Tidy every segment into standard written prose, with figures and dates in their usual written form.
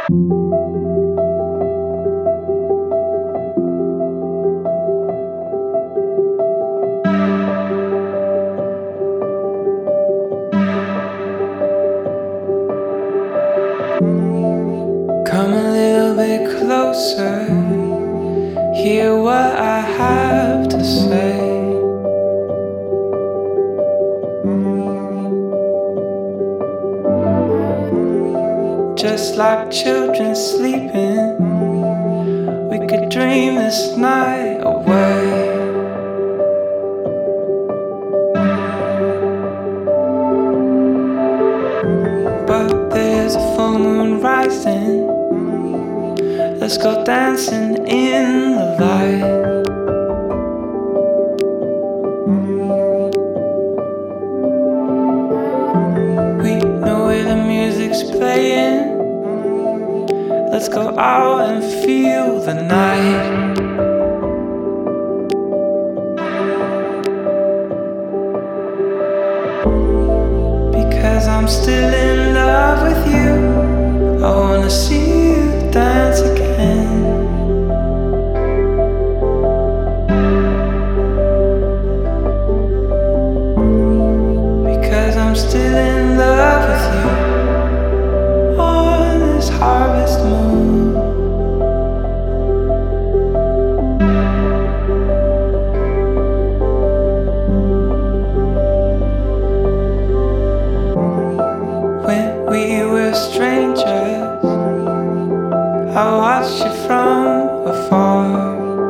Come a little bit closer, hear what I have to say. Just like children sleeping, we could dream this night away. But there's a full moon rising, let's go dancing in the light. We know where the music's playing, let's go out and feel the night. Because I'm still in love with you, I wanna see you dance again. Because I'm still in love with you on this harvest moon. When we were strangers, I watched you from afar.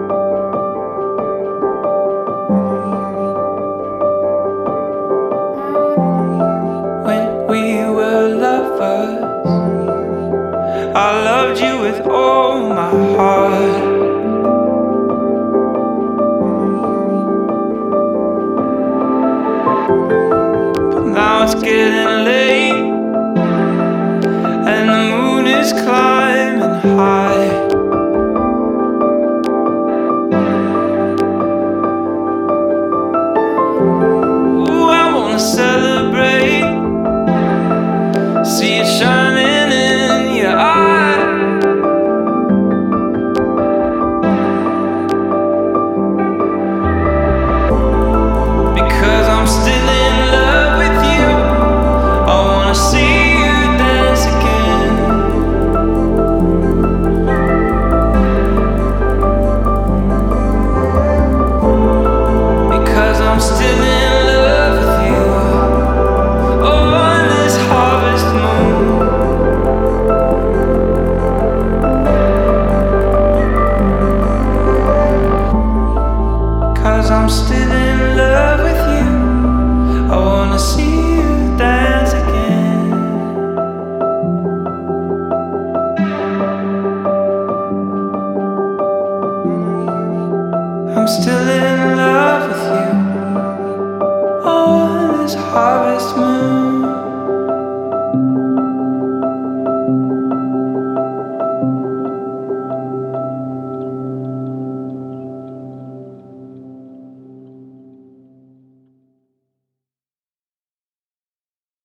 When we were lovers, I loved you with all my heart. But now it's getting late, and the moon is climbing high. Ooh, I wanna celebrate, see it shining in your eye. Because I'm still in love with you, I wanna see you dance again. Because I'm still in love with you on this harvest moon. Cause I'm still in love with you, I wanna see you dance again. I'm still in love with you on this harvest moon.